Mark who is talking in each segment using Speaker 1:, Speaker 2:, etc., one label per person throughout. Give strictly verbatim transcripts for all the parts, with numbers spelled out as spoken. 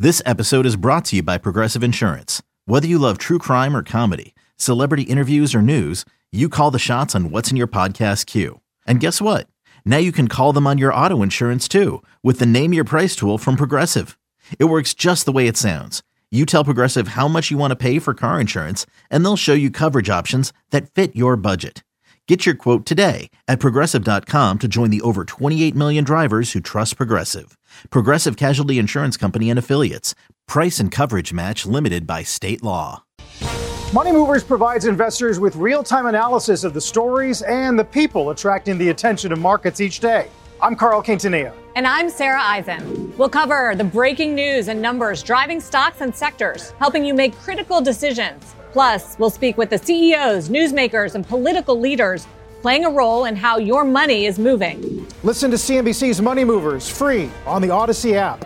Speaker 1: This episode is brought to you by Progressive Insurance. Whether you love true crime or comedy, celebrity interviews or news, you call the shots on what's in your podcast queue. And guess what? Now you can call them on your auto insurance too with the Name Your Price tool from Progressive. It works just the way it sounds. You tell Progressive how much you want to pay for car insurance, and they'll show you coverage options that fit your budget. Get your quote today at Progressive dot com to join the over twenty-eight million drivers who trust Progressive. Progressive Casualty Insurance Company and Affiliates. Price and coverage match limited by state law.
Speaker 2: Money Movers provides investors with real-time analysis of the stories and the people attracting the attention of markets each day. I'm Carl Quintanilla.
Speaker 3: And I'm Sarah Eisen. We'll cover the breaking news and numbers driving stocks and sectors, helping you make critical decisions. Plus, we'll speak with the C E Os, newsmakers, and political leaders playing a role in how your money is moving.
Speaker 2: Listen to C N B C's Money Movers free on the Odyssey app.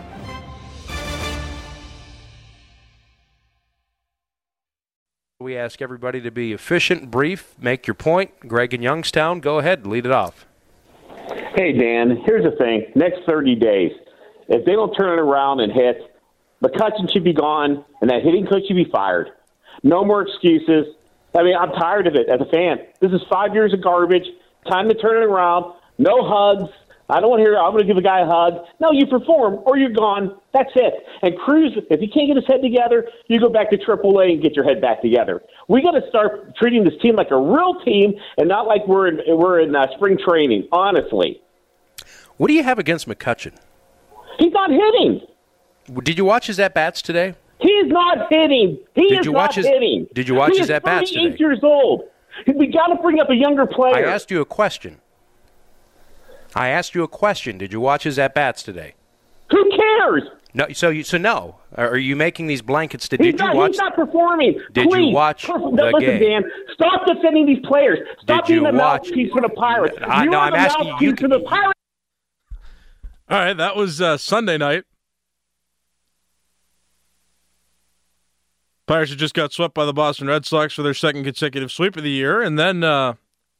Speaker 4: We ask everybody to be efficient, brief, make your point. Greg in Youngstown, go ahead, lead it off.
Speaker 5: Hey, Dan, here's the thing. Next thirty days, if they don't turn it around and hit, McCutchen should be gone, and that hitting coach should be fired. No more excuses. I mean, I'm tired of it as a fan. This is five years of garbage. Time to turn it around. No hugs. I don't want to hear, I'm going to give a guy a hug. No, you perform or you're gone. That's it. And Cruz, if he can't get his head together, you go back to triple A and get your head back together. We got to start treating this team like a real team and not like we're in, we're in uh, spring training, honestly.
Speaker 4: What do you have against McCutchen?
Speaker 5: He's not hitting.
Speaker 4: Did you watch his at-bats today?
Speaker 5: He is not hitting. He
Speaker 4: did
Speaker 5: is
Speaker 4: you
Speaker 5: not
Speaker 4: watch his,
Speaker 5: hitting.
Speaker 4: Did you watch
Speaker 5: he
Speaker 4: his at-bats today?
Speaker 5: He's thirty-eight years old. We got to bring up a younger player.
Speaker 4: I asked you a question. I asked you a question. Did you watch his at-bats today?
Speaker 5: Who cares?
Speaker 4: No. So you so no. Are you making these blankets? To,
Speaker 5: he's
Speaker 4: did
Speaker 5: not,
Speaker 4: you watch?
Speaker 5: He's not performing.
Speaker 4: Did
Speaker 5: Please,
Speaker 4: you watch
Speaker 5: perf-
Speaker 4: the
Speaker 5: listen,
Speaker 4: game?
Speaker 5: Dan, stop defending these players. Stop
Speaker 4: Did
Speaker 5: being
Speaker 4: you
Speaker 5: the
Speaker 4: watch?
Speaker 5: mouthpiece for the Pirates.
Speaker 4: I,
Speaker 5: you
Speaker 4: no,
Speaker 5: are
Speaker 4: I'm
Speaker 5: the
Speaker 4: asking
Speaker 5: mouthpiece
Speaker 4: you.
Speaker 5: for the Pirates.
Speaker 6: All right, that was uh, Sunday night. Pirates had just got swept by the Boston Red Sox for their second consecutive sweep of the year, and then, uh,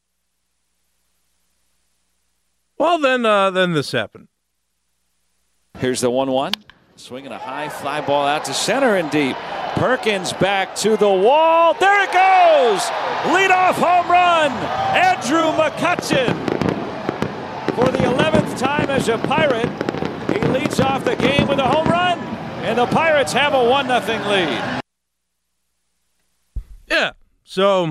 Speaker 6: well, then, uh, then this happened.
Speaker 7: Here's the one one. Swinging a high fly ball out to center and deep. Perkins back to the wall. There it goes! Leadoff home run! Andrew McCutchen. For the eleventh time as a Pirate, he leads off the game with a home run, and the Pirates have a one nothing lead.
Speaker 6: Yeah, so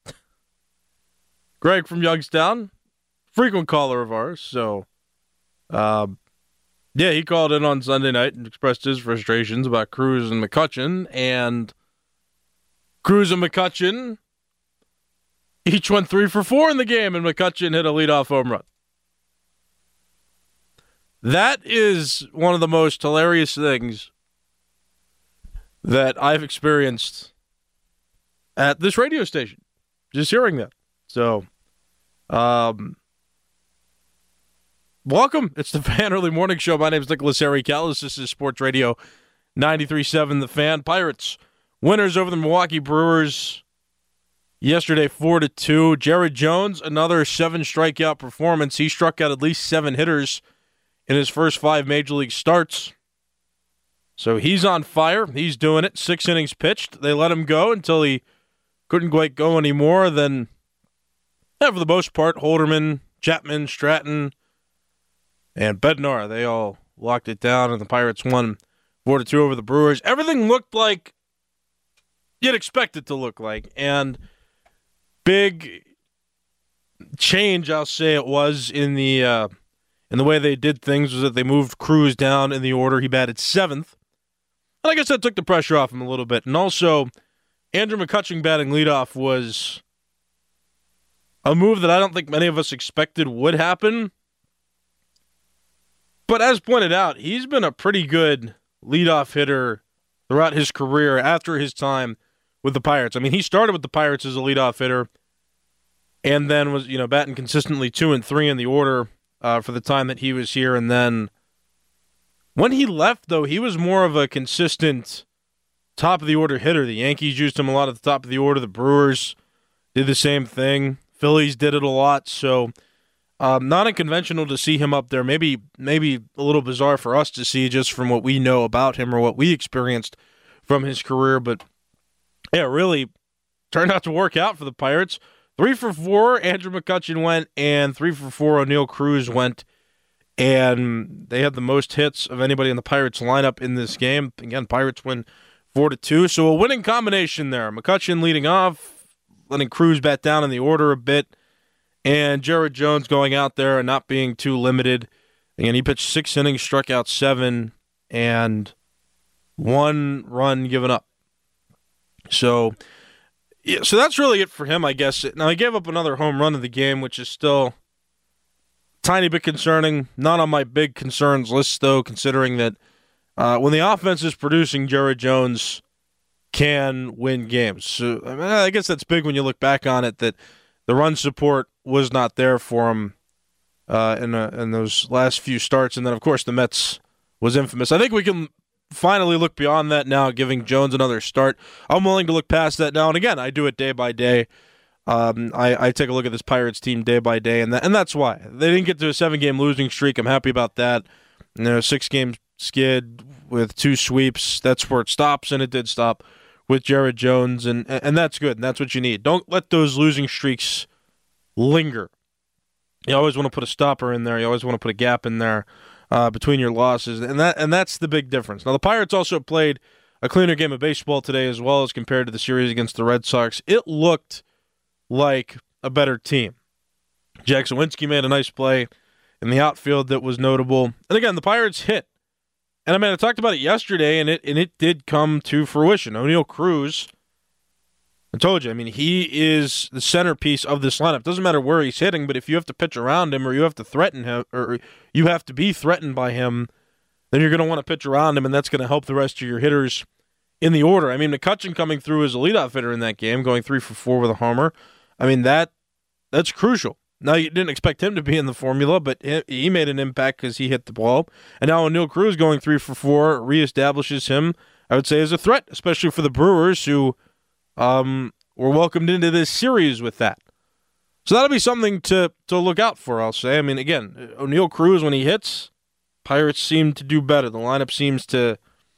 Speaker 6: Greg from Youngstown, frequent caller of ours, so um, yeah, he called in on Sunday night and expressed his frustrations about Cruz and McCutchen, and Cruz and McCutchen each went three for four in the game, and McCutchen hit a leadoff home run. That is one of the most hilarious things that I've experienced at this radio station, just hearing that. So, um, welcome. It's the Fan Early Morning Show. My name is Nicholas Harry Callis. This is Sports Radio ninety-three point seven The Fan. Pirates winners over the Milwaukee Brewers yesterday, four to two. Jared Jones, another seven strikeout performance. He struck out at least seven hitters in his first five major league starts. So he's on fire. He's doing it. Six innings pitched. They let him go until he couldn't quite go anymore. Then, yeah, for the most part, Holderman, Chapman, Stratton, and Bednar, they all locked it down, and the Pirates won four to two over the Brewers. Everything looked like you'd expect it to look like, and big change, I'll say it was, in the uh, in the way they did things was that they moved Cruz down in the order. He batted seventh. And I guess that took the pressure off him a little bit. And also, Andrew McCutchen batting leadoff was a move that I don't think many of us expected would happen. But as pointed out, he's been a pretty good leadoff hitter throughout his career after his time with the Pirates. I mean, he started with the Pirates as a leadoff hitter and then was, you know, batting consistently two and three in the order uh, for the time that he was here. And then when he left, though, he was more of a consistent top of the order hitter. The Yankees used him a lot at the top of the order. The Brewers did the same thing. Phillies did it a lot. So Um, not unconventional to see him up there. Maybe maybe a little bizarre for us to see just from what we know about him or what we experienced from his career. But, yeah, really turned out to work out for the Pirates. Three for four, Andrew McCutchen went, and three for four, O'Neill Cruz went. And they had the most hits of anybody in the Pirates lineup in this game. Again, Pirates win four to two. So a winning combination there. McCutchen leading off, letting Cruz bat down in the order a bit. And Jared Jones going out there and not being too limited. Again, he pitched six innings, struck out seven, and one run given up. So, yeah, so that's really it for him, I guess. Now, he gave up another home run of the game, which is still a tiny bit concerning. Not on my big concerns list, though, considering that uh, when the offense is producing, Jared Jones can win games. So, I mean, I guess that's big when you look back on it, that the run support was not there for him uh, in a, in those last few starts. And then, of course, the Mets was infamous. I think we can finally look beyond that now, giving Jones another start. I'm willing to look past that now. And, again, I do it day by day. Um, I, I take a look at this Pirates team day by day, and that, and that's why. They didn't get to a seven-game losing streak. I'm happy about that. You know, six-game skid with two sweeps. That's where it stops, and it did stop with Jared Jones, and and that's good, and that's what you need. Don't let those losing streaks linger. You always want to put a stopper in there. You always want to put a gap in there uh, between your losses, and that and that's the big difference. Now, the Pirates also played a cleaner game of baseball today as well as compared to the series against the Red Sox. It looked like a better team. Jack Sawinski made a nice play in the outfield that was notable. And again, the Pirates hit. And I mean, I talked about it yesterday, and it and it did come to fruition. O'Neill Cruz, I told you, I mean, he is the centerpiece of this lineup. Doesn't matter where he's hitting, but if you have to pitch around him or you have to threaten him or you have to be threatened by him, then you're going to want to pitch around him, and that's going to help the rest of your hitters in the order. I mean, McCutchen coming through as a leadoff hitter in that game, going three for four with a homer. I mean, that that's crucial. Now, you didn't expect him to be in the formula, but he made an impact because he hit the ball. And now O'Neill Cruz going three for four reestablishes him, I would say, as a threat, especially for the Brewers, who um, were welcomed into this series with that. So that'll be something to, to look out for, I'll say. I mean, again, O'Neill Cruz, when he hits, Pirates seem to do better. The lineup seems to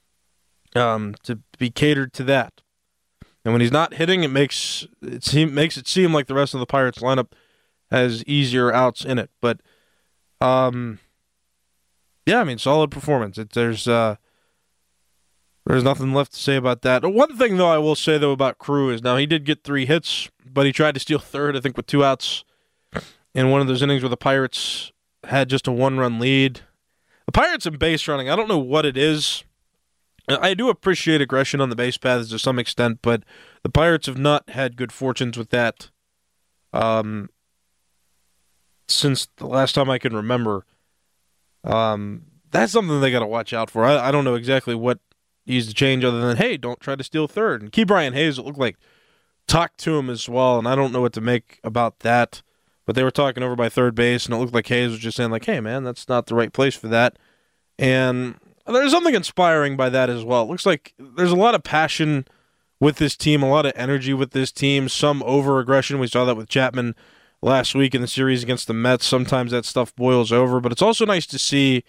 Speaker 6: um, to be catered to that. And when he's not hitting, it makes it seem makes it seem like the rest of the Pirates lineup has easier outs in it. But, um, yeah, I mean, solid performance. It, there's uh, there's nothing left to say about that. One thing, though, I will say, though, about Cruz is now he did get three hits, but he tried to steal third, I think, with two outs in one of those innings where the Pirates had just a one-run lead. The Pirates in base running, I don't know what it is. I do appreciate aggression on the base paths to some extent, but the Pirates have not had good fortunes with that um, since the last time I can remember. Um, that's something they got to watch out for. I, I don't know exactly what needs to change other than, hey, don't try to steal third. And Key Brian Hayes, it looked like, talked to him as well, and I don't know what to make about that. But they were talking over by third base, and it looked like Hayes was just saying, like, hey, man, that's not the right place for that. And there's something inspiring by that as well. It looks like there's a lot of passion with this team, a lot of energy with this team, some over-aggression. We saw that with Chapman last week in the series against the Mets. Sometimes that stuff boils over, but it's also nice to see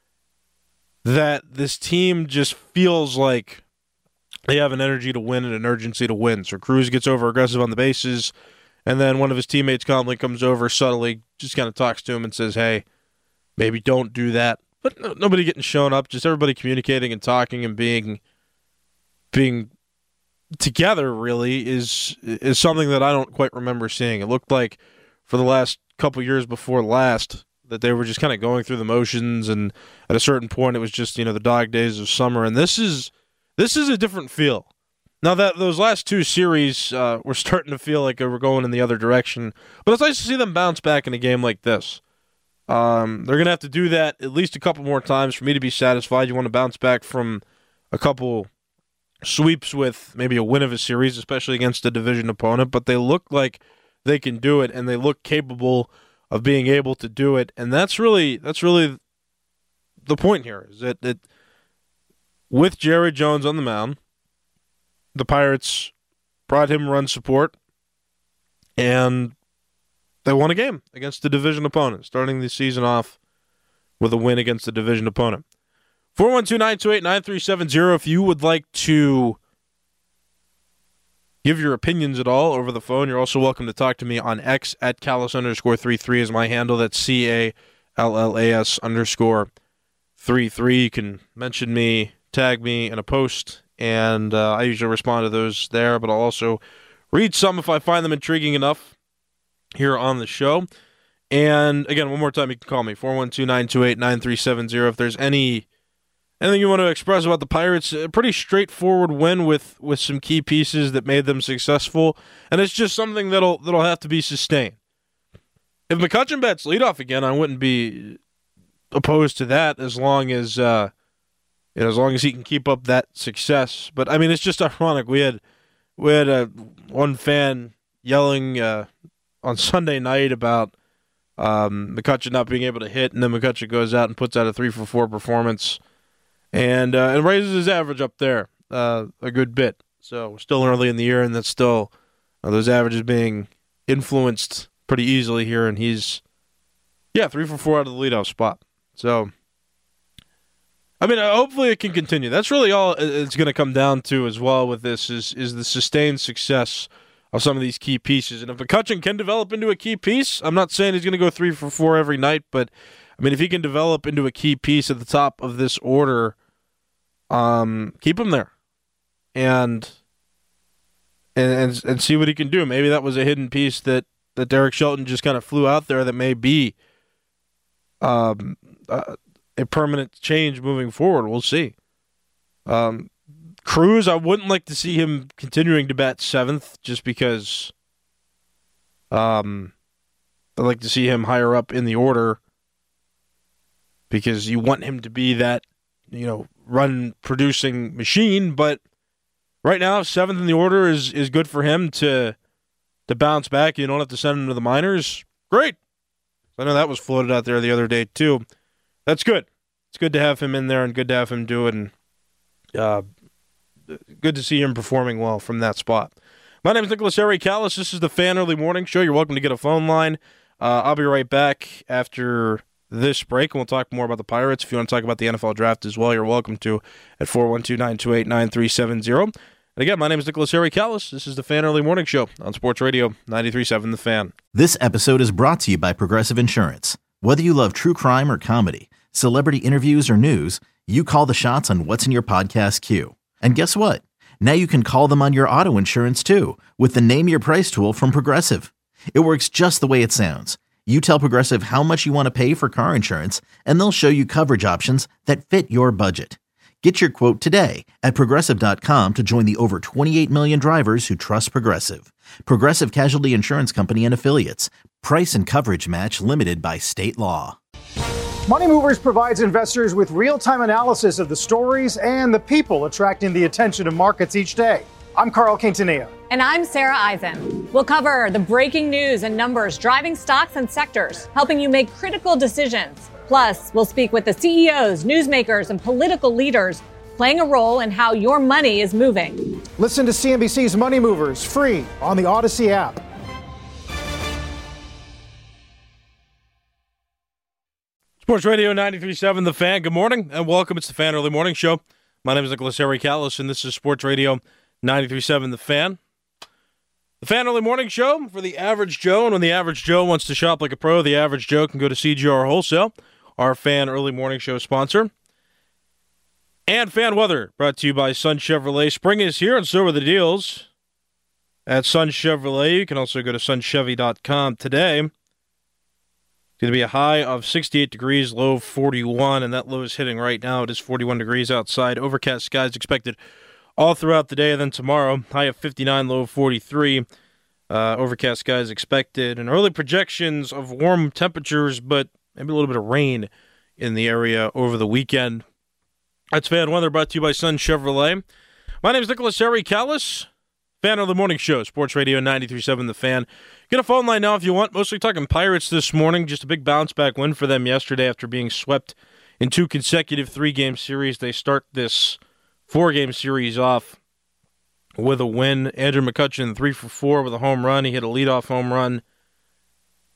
Speaker 6: that this team just feels like they have an energy to win and an urgency to win. So Cruz gets over-aggressive on the bases, and then one of his teammates calmly comes over, subtly, just kind of talks to him and says, hey, maybe don't do that. But no, nobody getting shown up, just everybody communicating and talking and being being together really is is something that I don't quite remember seeing. It looked like for the last couple years before last that they were just kind of going through the motions, and at a certain point it was just, you know, the dog days of summer. And this is this is a different feel. Now that those last two series uh, were starting to feel like they were going in the other direction, but it's nice to see them bounce back in a game like this. Um, they're going to have to do that at least a couple more times for me to be satisfied. You want to bounce back from a couple sweeps with maybe a win of a series, especially against a division opponent, but they look like they can do it, and they look capable of being able to do it. And that's really that's really the point here, is that, that with Jared Jones on the mound, the Pirates brought him run support, and they won a game against the division opponent, starting the season off with a win against the division opponent. four one two, nine two eight, nine three seven zero if you would like to give your opinions at all over the phone. You're also welcome to talk to me on X at Callas underscore three three is my handle. That's C A L L A S underscore three three. You can mention me, tag me in a post, and uh, I usually respond to those there, but I'll also read some if I find them intriguing enough here on the show. And again, one more time, you can call me, four one two, nine two eight, nine three seven zero. If there's any anything you want to express about the Pirates, a pretty straightforward win with, with some key pieces that made them successful, and it's just something that'll that'll have to be sustained. If McCutchen bats leadoff again, I wouldn't be opposed to that as long as uh, you know, as long as he can keep up that success. But I mean, it's just ironic. We had we had a one fan yelling uh, on Sunday night about um, McCutchen not being able to hit, and then McCutchen goes out and puts out a three for four performance, and uh, and raises his average up there uh, a good bit. So we're still early in the year, and that's still uh, those averages being influenced pretty easily here, and he's yeah three for four out of the leadoff spot. So I mean, uh, hopefully it can continue. That's really all it's going to come down to as well with this is is the sustained success of some of these key pieces. And if McCutchen can develop into a key piece, I'm not saying he's going to go three for four every night, but I mean, if he can develop into a key piece at the top of this order, um, keep him there, and and and, and see what he can do. Maybe that was a hidden piece that, that Derek Shelton just kind of flew out there that may be um, uh, a permanent change moving forward. We'll see. Um, Cruz, I wouldn't like to see him continuing to bat seventh just because um, I'd like to see him higher up in the order because you want him to be that, you know, run-producing machine. But right now, seventh in the order is, is good for him to to bounce back. You don't have to send him to the minors. Great. I know that was floated out there the other day, too. That's good. It's good to have him in there and good to have him do it, and uh, good to see him performing well from that spot. My name is Nicholas Harry Callas. This is the Fan Early Morning Show. You're welcome to get a phone line. Uh, I'll be right back after this break, and we'll talk more about the Pirates. If you want to talk about the N F L Draft as well, you're welcome to at four one two, nine two eight, nine three seven zero. And again, my name is Nicholas Harry Callas. This is the Fan Early Morning Show on Sports Radio ninety-three point seven The Fan.
Speaker 1: This episode is brought to you by Progressive Insurance. Whether you love true crime or comedy, celebrity interviews or news, you call the shots on what's in your podcast queue. And guess what? Now you can call them on your auto insurance too with the Name Your Price tool from Progressive. It works just the way it sounds. You tell Progressive how much you want to pay for car insurance, and they'll show you coverage options that fit your budget. Get your quote today at Progressive dot com to join the over twenty-eight million drivers who trust Progressive. Progressive Casualty Insurance Company and Affiliates. Price and coverage match limited by state law.
Speaker 2: Money Movers provides investors with real-time analysis of the stories and the people attracting the attention of markets each day. I'm Carl Quintanilla.
Speaker 3: And I'm Sarah Eisen. We'll cover the breaking news and numbers driving stocks and sectors, helping you make critical decisions. Plus, we'll speak with the C E Os, newsmakers, and political leaders playing a role in how your money is moving.
Speaker 2: Listen to C N B C's Money Movers free on the Odyssey app.
Speaker 6: Sports Radio ninety-three point seven The Fan. Good morning and welcome. It's the Fan Early Morning Show. My name is Nicholas Harry Callas, and this is Sports Radio ninety-three point seven The Fan. The Fan Early Morning Show for the average Joe, and when the average Joe wants to shop like a pro, the average Joe can go to C G R Wholesale, our Fan Early Morning Show sponsor. And Fan Weather, brought to you by Sun Chevrolet. Spring is here, and so are the deals at Sun Chevrolet. You can also go to sun chevy dot com today. It's going to be a high of sixty-eight degrees, low of forty-one, and that low is hitting right now. It is forty-one degrees outside. Overcast skies expected all throughout the day, and then tomorrow, high of fifty-nine, low of forty-three. Uh, overcast skies expected, and early projections of warm temperatures, but maybe a little bit of rain in the area over the weekend. That's Fan Weather, brought to you by Sun Chevrolet. My name is Nicholas Harry Callas. Fan of the Morning Show, Sports Radio ninety-three point seven The Fan. Get a phone line now if you want. Mostly talking Pirates this morning. Just a big bounce-back win for them yesterday after being swept in two consecutive three-game series. They start this four-game series off with a win. Andrew McCutchen, three for four with a home run. He hit a leadoff home run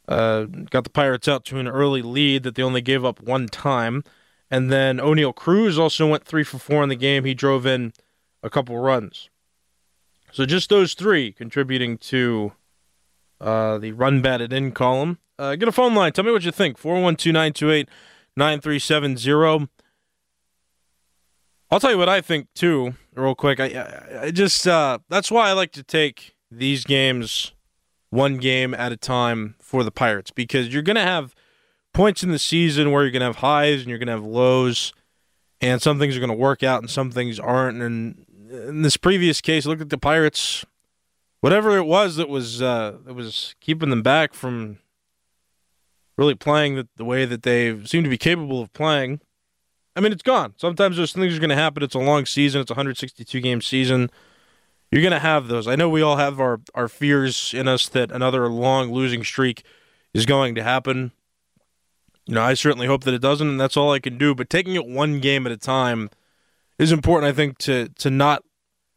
Speaker 6: uh, got the Pirates out to an early lead that they only gave up one time. And then O'Neal Cruz also went three for four in the game. He drove in a couple runs. So just those three contributing to uh, the run batted in column. Uh, get a phone line. Tell me what you think. four one two, nine two eight, nine three seven zero. I'll tell you what I think, too, real quick. I, I, I just uh, that's why I like to take these games one game at a time for the Pirates, because you're going to have points in the season where you're going to have highs and you're going to have lows, and some things are going to work out and some things aren't. And in this previous case, look at the Pirates. Whatever it was that was uh, that was keeping them back from really playing the, the way that they seem to be capable of playing, I mean, it's gone. Sometimes those things are going to happen. It's a long season. It's a one hundred sixty-two game season. You're going to have those. I know we all have our, our fears in us that another long losing streak is going to happen. You know, I certainly hope that it doesn't, and that's all I can do. But taking it one game at a time is important, I think, to to not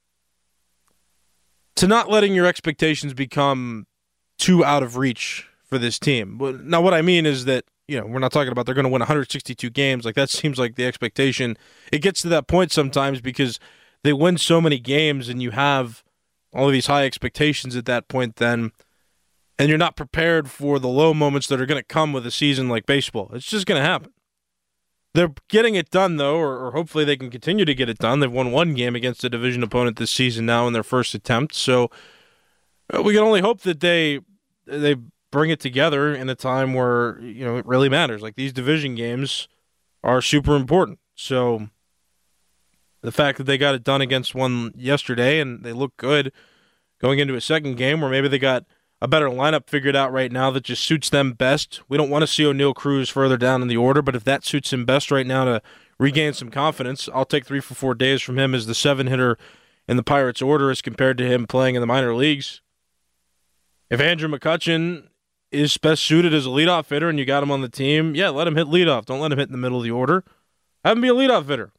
Speaker 6: to not letting your expectations become too out of reach for this team. But now, what I mean is that, you know, we're not talking about they're going to win one hundred sixty-two games. Like, that seems like the expectation. It gets to that point sometimes because they win so many games and you have all of these high expectations at that point then, and you're not prepared for the low moments that are going to come with a season like baseball. It's just going to happen. They're getting it done, though, or, or hopefully they can continue to get it done. They've won one game against a division opponent this season now in their first attempt. So uh, we can only hope that they they bring it together in a time where, you know, it really matters. Like, these division games are super important. So the fact that they got it done against one yesterday and they look good going into a second game where maybe they got a better lineup figured out right now that just suits them best. We don't want to see O'Neal Cruz further down in the order, but if that suits him best right now to regain some confidence, I'll take three for four days from him as the seven hitter in the Pirates order as compared to him playing in the minor leagues. If Andrew McCutchen is best suited as a leadoff hitter and you got him on the team, yeah, let him hit leadoff. Don't let him hit in the middle of the order. Have him be a leadoff hitter.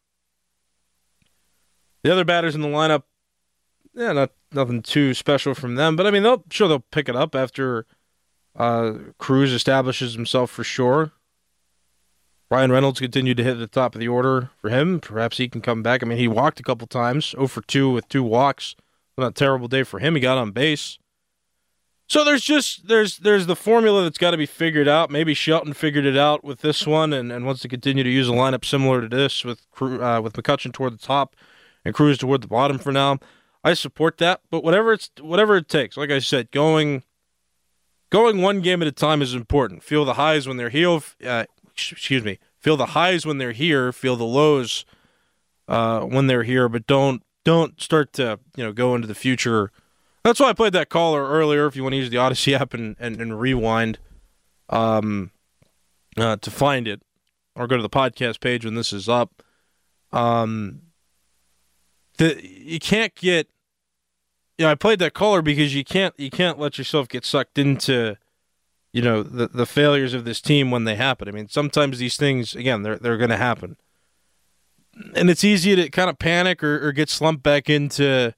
Speaker 6: The other batters in the lineup, yeah, not nothing too special from them, but I mean, they'll sure they'll pick it up after uh, Cruz establishes himself for sure. Ryan Reynolds continued to hit the top of the order for him. Perhaps he can come back. I mean, he walked a couple times, oh for two with two walks. Not a terrible day for him. He got on base. So there's just there's there's the formula that's got to be figured out. Maybe Shelton figured it out with this one and, and wants to continue to use a lineup similar to this with uh, with McCutchen toward the top and Cruz toward the bottom for now. I support that, but whatever it's whatever it takes. Like I said, going going one game at a time is important. Feel the highs when they're here. Uh, excuse me. Feel the highs when they're here. Feel the lows uh, when they're here. But don't don't start to you know go into the future. That's why I played that caller earlier. If you want to use the Odyssey app and and, and rewind um, uh, to find it, or go to the podcast page when this is up. Um. The, you can't get, you know, I played that caller because you can't you can't let yourself get sucked into, you know, the, the failures of this team when they happen. I mean, sometimes these things, again, they're they're going to happen, and it's easy to kind of panic or, or get slumped back into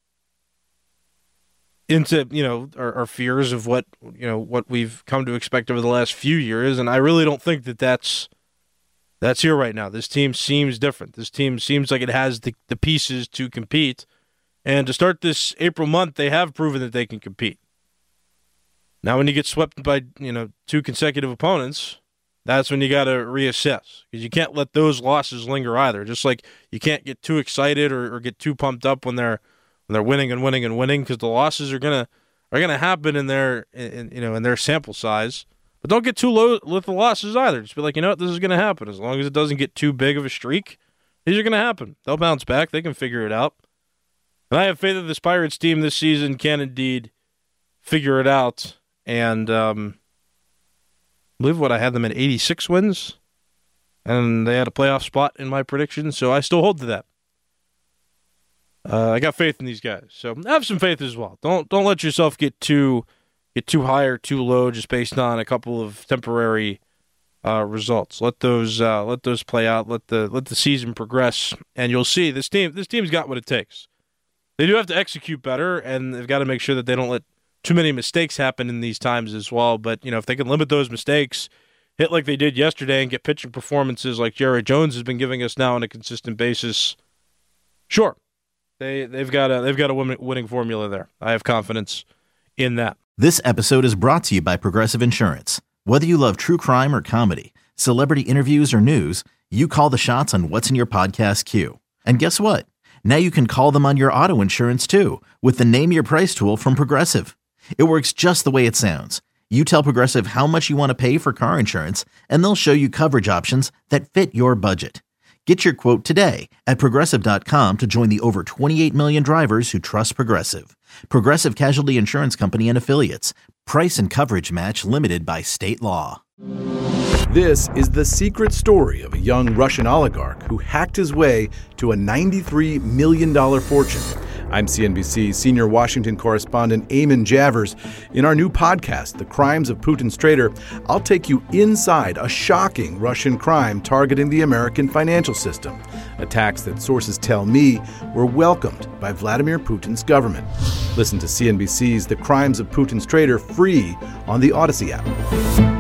Speaker 6: into you know our, our fears of what you know what we've come to expect over the last few years, and I really don't think that that's. That's here right now. This team seems different. This team seems like it has the, the pieces to compete. And to start this April month, they have proven that they can compete. Now, when you get swept by, you know, two consecutive opponents, that's when you got to reassess. Because you can't let those losses linger either. Just like you can't get too excited or, or get too pumped up when they're when they're winning and winning and winning, because the losses are gonna are gonna happen in their in, you know in their sample size. But don't get too low with the losses either. Just be like, you know what, this is going to happen. As long as it doesn't get too big of a streak, these are going to happen. They'll bounce back. They can figure it out. And I have faith that this Pirates team this season can indeed figure it out. And um, I believe what I had them at eighty-six wins. And they had a playoff spot in my prediction, so I still hold to that. Uh, I got faith in these guys. So have some faith as well. Don't don't let yourself get too... get too high or too low just based on a couple of temporary uh, results. Let those uh, let those play out. Let the let the season progress, and you'll see this team. This team's got what it takes. They do have to execute better, and they've got to make sure that they don't let too many mistakes happen in these times as well. But, you know, if they can limit those mistakes, hit like they did yesterday and get pitching performances like Jared Jones has been giving us now on a consistent basis, sure, they, they've got a, they've got a winning, winning formula there. I have confidence in that.
Speaker 1: This episode is brought to you by Progressive Insurance. Whether you love true crime or comedy, celebrity interviews or news, you call the shots on what's in your podcast queue. And guess what? Now you can call them on your auto insurance too with the Name Your Price tool from Progressive. It works just the way it sounds. You tell Progressive how much you want to pay for car insurance, and they'll show you coverage options that fit your budget. Get your quote today at Progressive dot com to join the over twenty-eight million drivers who trust Progressive. Progressive Casualty Insurance Company and Affiliates. Price and coverage match limited by state law.
Speaker 8: This is the secret story of a young Russian oligarch who hacked his way to a ninety-three million dollars fortune. I'm C N B C senior Washington correspondent Eamon Javers. In our new podcast, The Crimes of Putin's Traitor, I'll take you inside a shocking Russian crime targeting the American financial system. Attacks that sources tell me were welcomed by Vladimir Putin's government. Listen to C N B C's The Crimes of Putin's Traitor free on the Odyssey app.